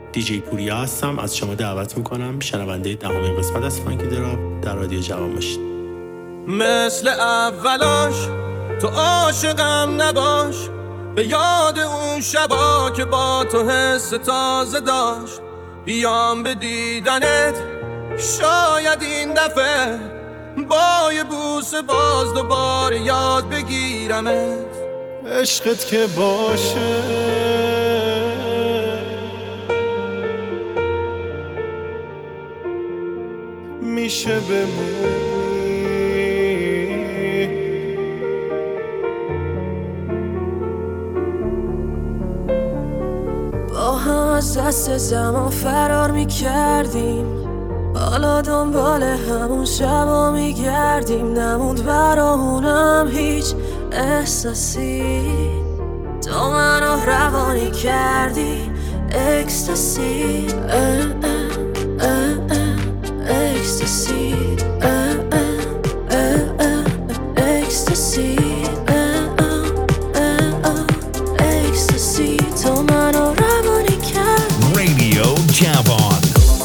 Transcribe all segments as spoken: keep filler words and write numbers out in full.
دیجی پوریا هستم. از شما دعوت میکنم شنونده دهمین قسمت از فانکی دراپ در رادیو جوان باشید. مثل اولاش تو عاشقم نباش، به یاد اون شبا که با تو حس تازه داشت. بیام به دیدنت شاید این دفعه با یه بوسه باز دوباره یاد بگیرمت. عشقت که باشه میشه بمونی، با هم از دست زمان فرار میکردیم، حالا دنبال همون شبا میگردیم. نموند برامونم هیچ احساسی، تو منو روانی کردی اکستاسی. اکستاسی اکستاسی اکستاسی تو منو روانی کرد. رادیو جوان.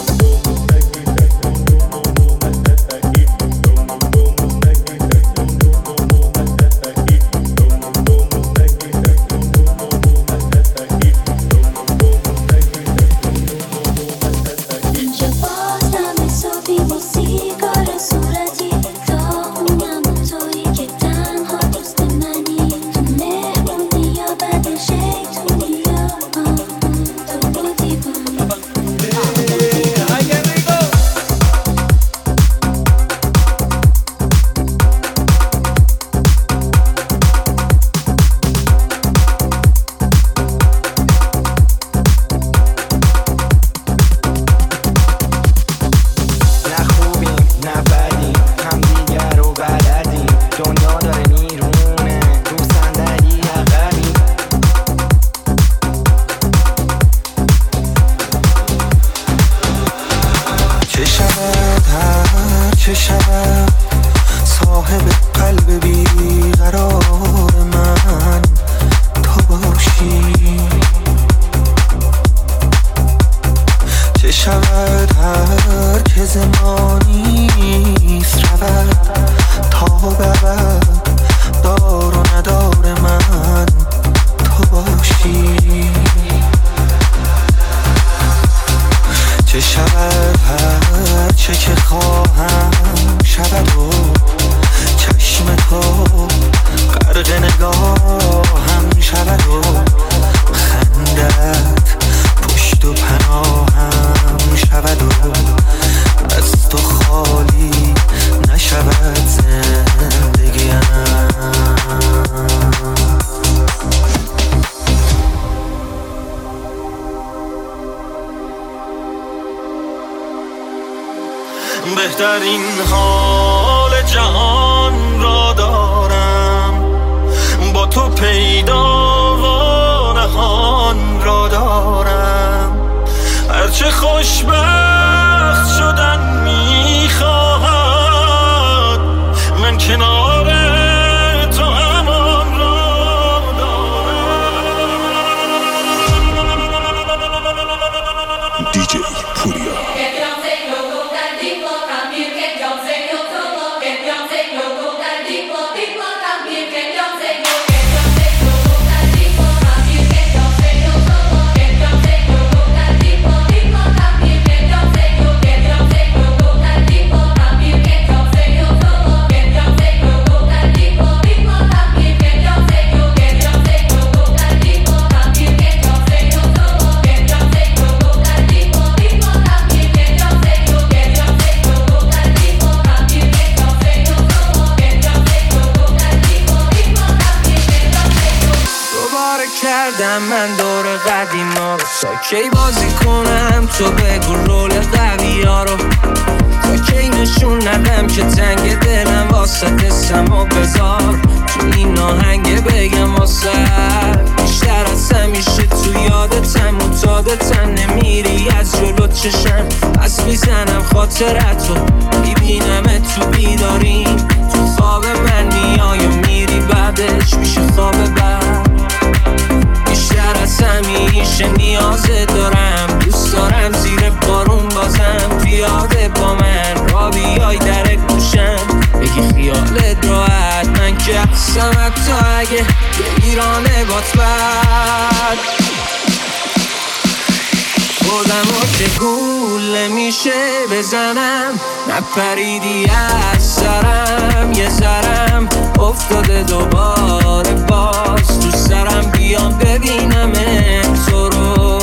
بهترین حال جهان را دارم، با تو پیدا و نهان را دارم. هرچه خوشبخت شدن میخواهد، من کنار تو همان را دارم. دیجی پوریا. کردم من دور قدیما رو، تا کی بازی کنم تو بگو رول قوی ها رو، تا کی نشون ندم که تنگ دلم واسه قسم و بذار تو این آهنگ بگم واسه بیشتر از همیشه تو یادتم معتادتم، نمیری از جلو چشم پس میزنم خاطرت رو، میبینم تو بیداریم تو خواب من میای و میری بعدش میشه خواب بعد. بیشتر از همین همیشه نیازه دارم، دوست دارم زیر بارون بازم پیاده با من را بیای در گوشم بگی خیالت راحت، من که هستم حتی اگه یه ایرانه بات بد خودمو که گول میشه بزنم، نپریدی از سرم یه ذرم افتاده دوباره باز تو سرم، بیام ببینم تو رو.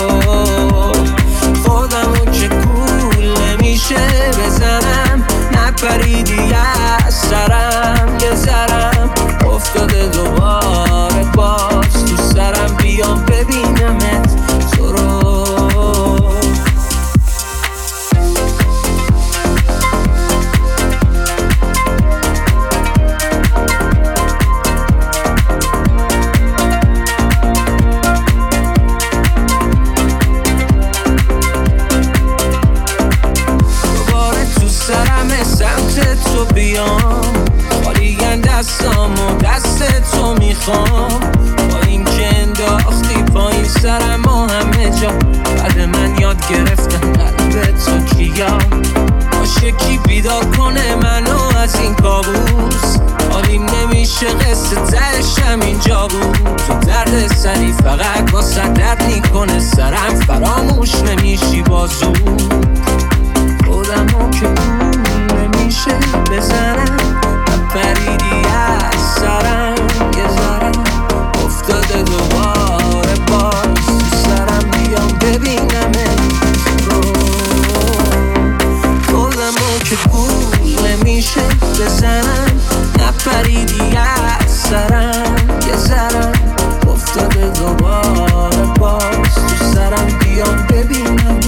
خودمو که گول میشه بزنم، نپریدی از سرم یه ذرم افتاده دوباره باز تو سرم، بیام ببینم تو رو. تو بیام خالیگن دستام و دست تو میخوام، با این که انداختی پایین سرم و همه جا بعد من یاد گرفتم قلب تو کیام، باشه کی بیدار کنه منو از این کابوس، حالیم نمیشه قصه تهشم اینجا بود، تو درد سری فقط واسه درد میکنه سرم، فراموش نمیشی بازو خودمو که نمیشه بزنم، نپریدی از سرم یه ذرم افتاده دوباره باز تو سرم، بیام ببینم رو. خودمو که گول نمیشه بزنم، نپریدی از سرم یه ذرم افتاده دوباره باز تو سرم، بیام ببینم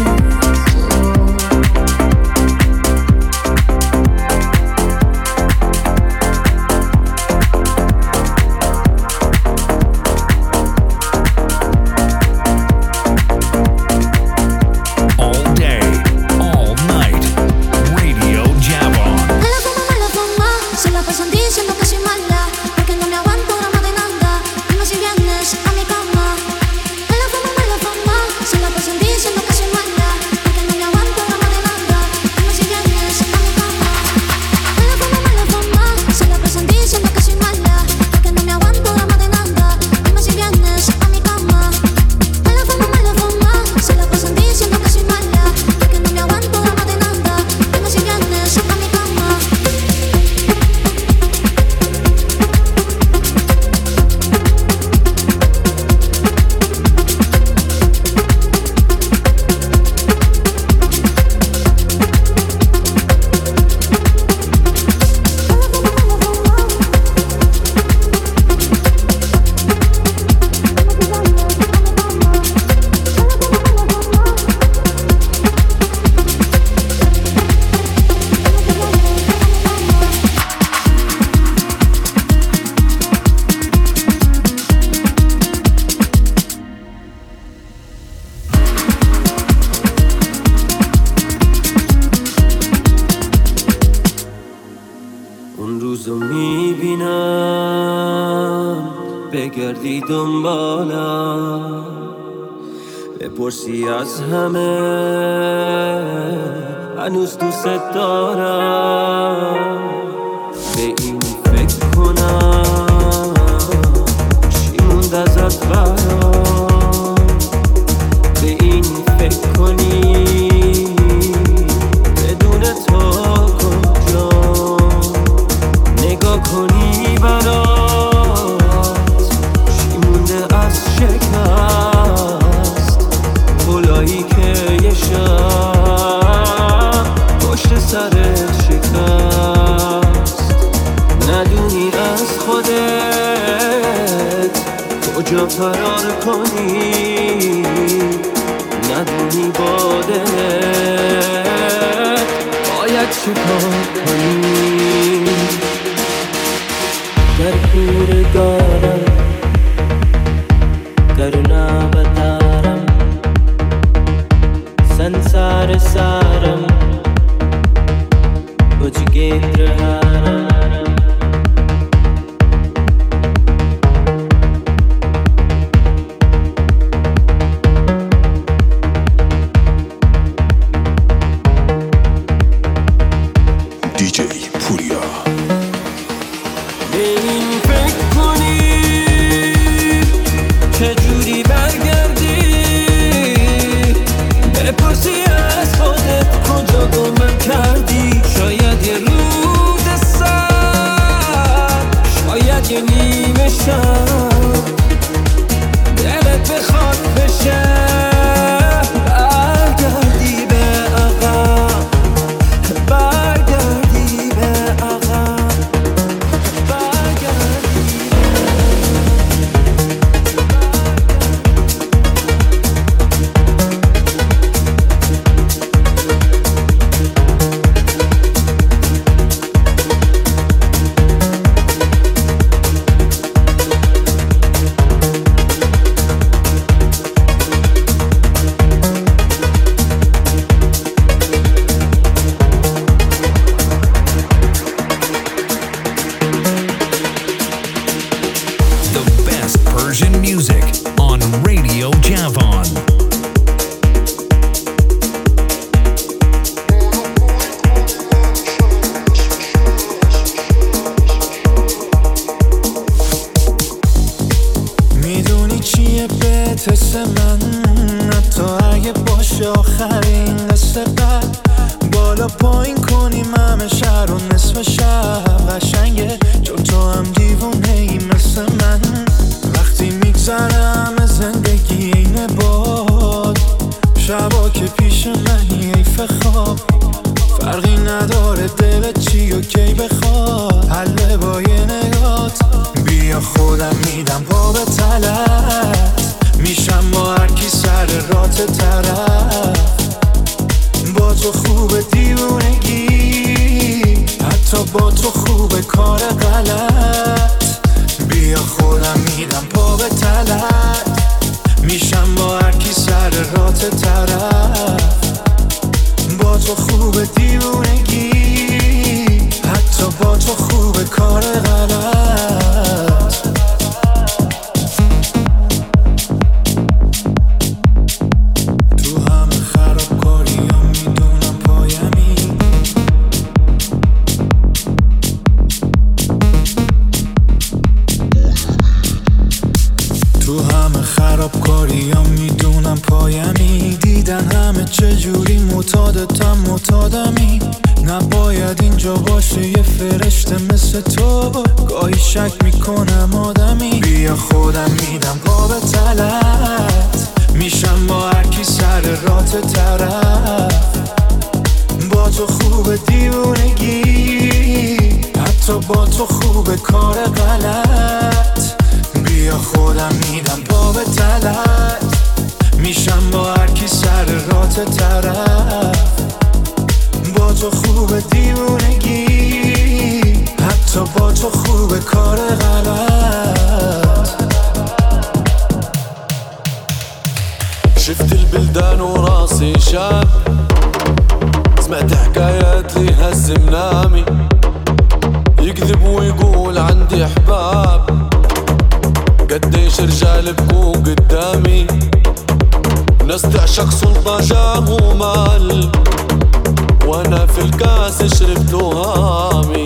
بگردی دنبالم بپرسی از همه هنوز دوست دارم، به این فکر کنم چی موند ازت برام، به این فکر کنی بدون تو کجا نگاه کنی برام شکست بلایی که یه شب پشت سرت شکست، ندونی از خودت کجا فرار کنی، ندونی با دلت باید چیکار کنی. در پور دارم करुणा बतारम संसार सारम भुजगेंद्रहारम دلت چی و کی بخواد حل با یه نگات. بیا خودم میدم پا به تلت، میشم با هرکی سر رات طرف. با تو خوب دیوونگی، حتی با تو خوب کار غلط. بیا خودم میدم پا به تلت، میشم با هرکی سر رات طرف. با تو خوب دیوونگی، حتی با تو خوب کار غلط. تو همه خرابکاریم میدونم پایمی. تو همه خرابکاریم میدونم پایمی. دیدن همه چجوری معتادتم معتادمی. نباید اینجا باشه یه فرشته مثل تو، گاهی شک میکنم آدمی. بیا خودم میدم پا به تلت، میشم با هرکی سر رات طرف. با تو خوب دیوونگی، حتی با تو خوب کار غلط. بیا خودم میدم پا به تلت، میشم با هرکی سر رات طرف. با تو خوب دیوونگی، حتی با تو خوب کار غلط. شفت البلدان وراسي شاب، سمعت حكايات لي هز منامي. يكذب ويقول عندي احباب، قديش رجال بكوا قدامي. ناس تعشق سلطة جاه مال، وانا في الكاس شربت هامي.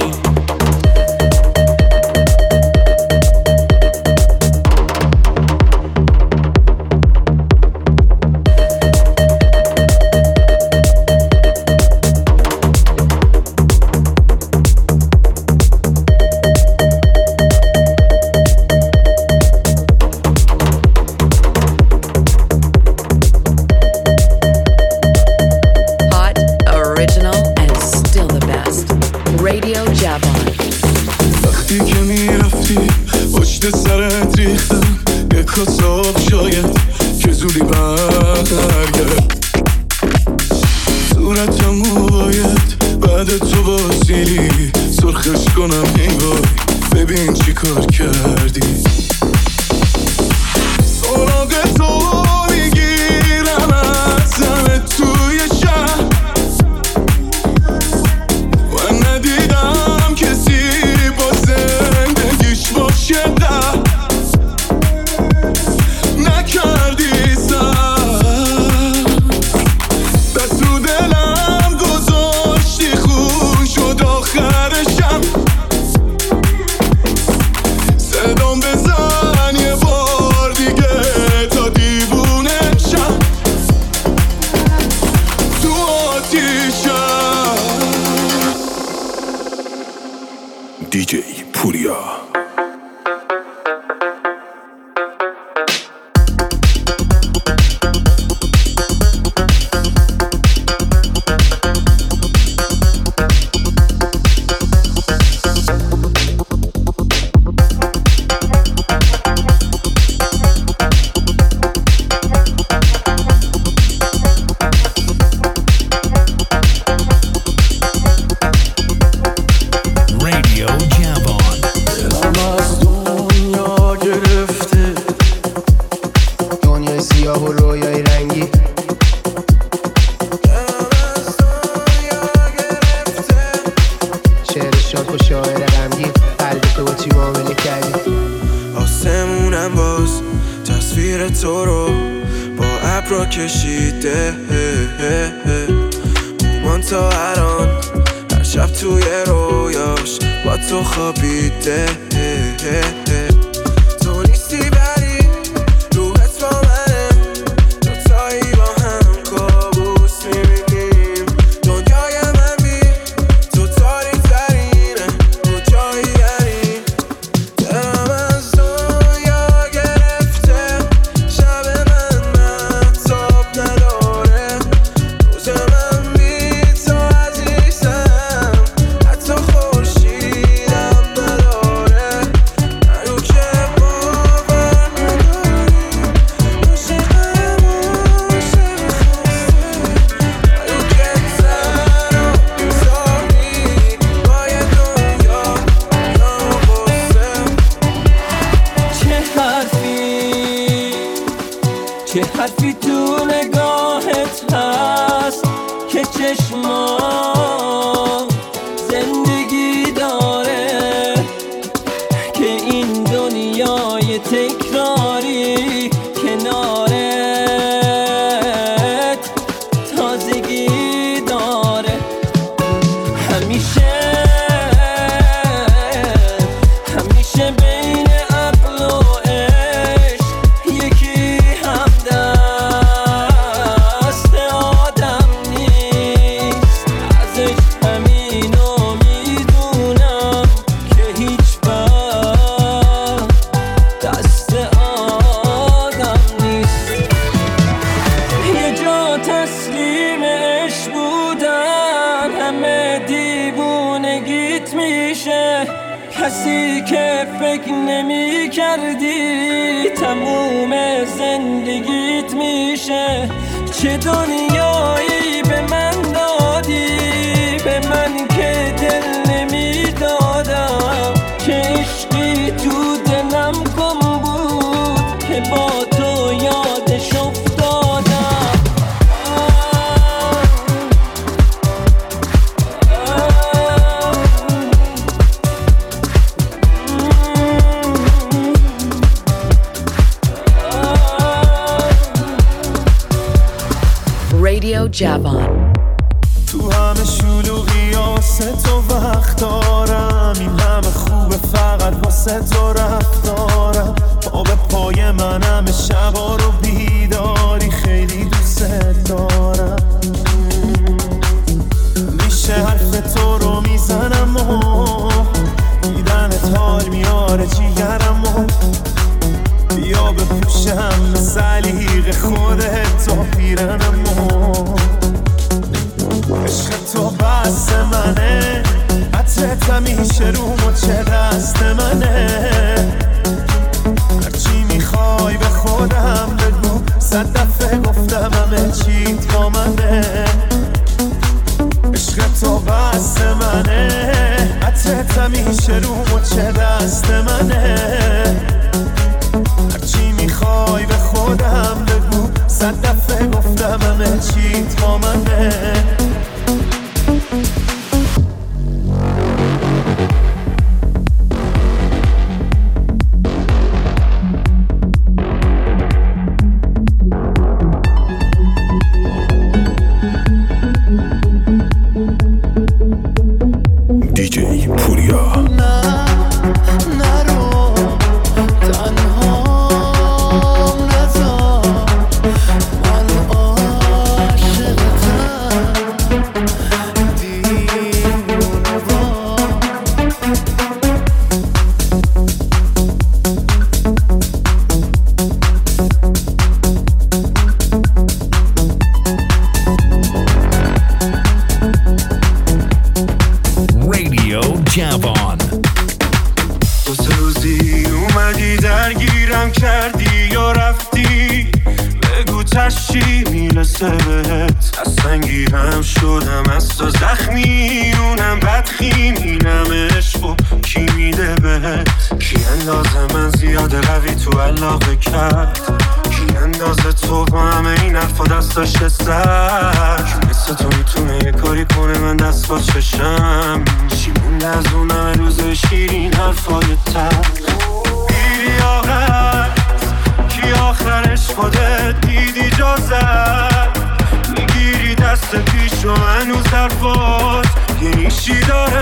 دیجی پوریا. Rosa, mami, to aziz sam. حرفی تو نگاهت هست که چشمام زندگی داره، که این دنیای تکراری کنارت تازگی داره. همیشه همیشه بین عقل و عشق یکی همدست آدم نیست. ازش همینو میدونم که هیچ وقت دست آدم نیست. یه جا تسلیم عشق بودن همه دیوونگیت میشه، کسی که فکر نمی کردی تموم زندگیت میشه. چه دنیایی به من دادی، به من که دل نمی دادم، چه عشقی تو دلم گم بود که با تو یادش افتادم. Radio Javon. تو همه شلوغی واسه تو وقت دارم، این همه خوبه فقط واسه تو رفتارم. پا به پای من همه شبا رو بیداری، خیلی دوست دارم. میشه حرف تو رو میزنم و دیدنت حال میاره جیگرم و بیا بپوشم به سلیق خودت تا پیرنم و عشق تو بس منه، عطرت همیشه رو مچه دست منه. هرچی میخوای به خودم بگو، صد دفعه گفتم همه چیت با منه. عشق تو بس منه، عطرت همیشه رو مچه دست منه. هرچی میخوای به خودم بگو، صد دفعه گفتم همه چیت با منه. دیجی پوریا. داشته سر مثل تو میتونه یه کاری کنه من دست با چشم. چی مونده از اون همه روز شیرین حرفای تر. بیری آقت کی آخرش خودت دیدی جازت، میگیری دست پیش و هنوز حرفات یه نیشی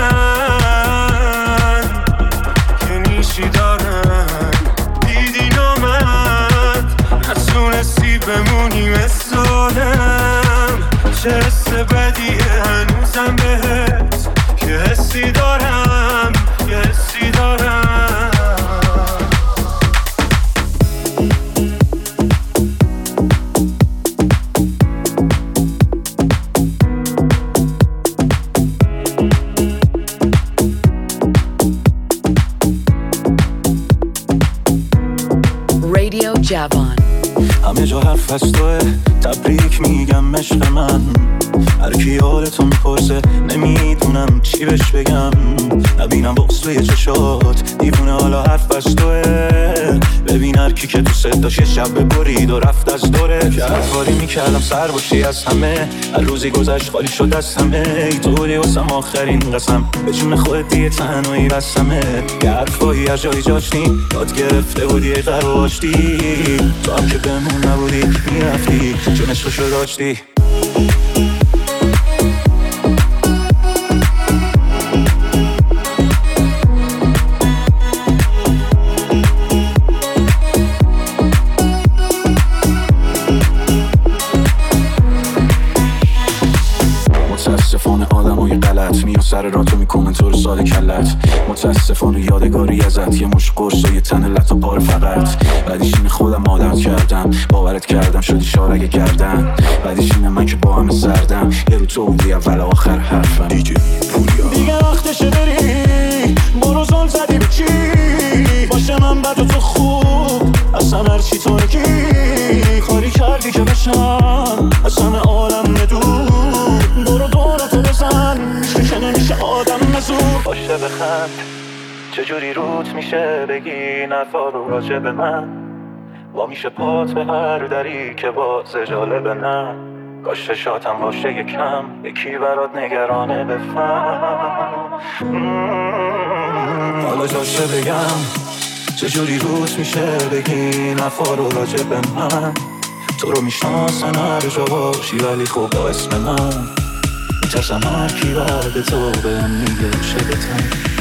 دارن، یه نیشی دارن. دیدی نامد نتونستی بمونی مثل آدم، چه حس بدیه هنوزم بهت که حسی دارم، یه حسی دارم. Radio Javon. همه جا حرف از توه، تبریک میگم عشق من. هر کی حالتو میپرسه نمیدونم چی بهش بگم. نبینم بغض توی چشات دیوونه، حالا حرف از توه. ببین هر کی که دوست داشت یه شب برید و رفت از دوره. که هر کاری میکردم سر باشی از همه، هر روزی گذشت خالی شد از همه. ای طوری واسم آخرین قسم، به جون خودت دیگه تنهایی بسمه. یه حرفایی از جایی جاشتی، داد گرفته بودی ای قراشتی. تو هم که بمون نبودی میرفتی، چون عشقشو داشتی. متاسفانه آدمای غلط میان سر راتو میکنن تو رو ساده کلت. متاسفانه یادگاری ازت یه مش قرص و یه تن لط و پار فقط. بعدیش اینه خودم عادت کردم، باورت کردم شدی شارگه کردن. بعدیش اینه من که با همه سردم، یه رو تو بودی اول آخر حرفم. دیجی پوریا دیگه وقتشه بری، برو زل زدی به چی؟ باشه من بد و تو خوب، اصلا هرچی تو نگی. خاری کردی که بشم اصلا عالم ندور. برو دورتو بزن، میشه که نمیشه آدم مزور. باشه بخند، چجوری روت میشه بگی نفا رو راجع به من. با میشه پات به هر دری که باز جالب نه. کاش شاتم باشه یکم، یکی برات نگرانه بفهم. حالا جاشه بگم، چجوری روت میشه بگی نفا رو راجع به من. تو رو میشناسن هر جا باشی ولی خوب با اسم من. میترسم هر کی بعد تو بهم میگه چه بتن.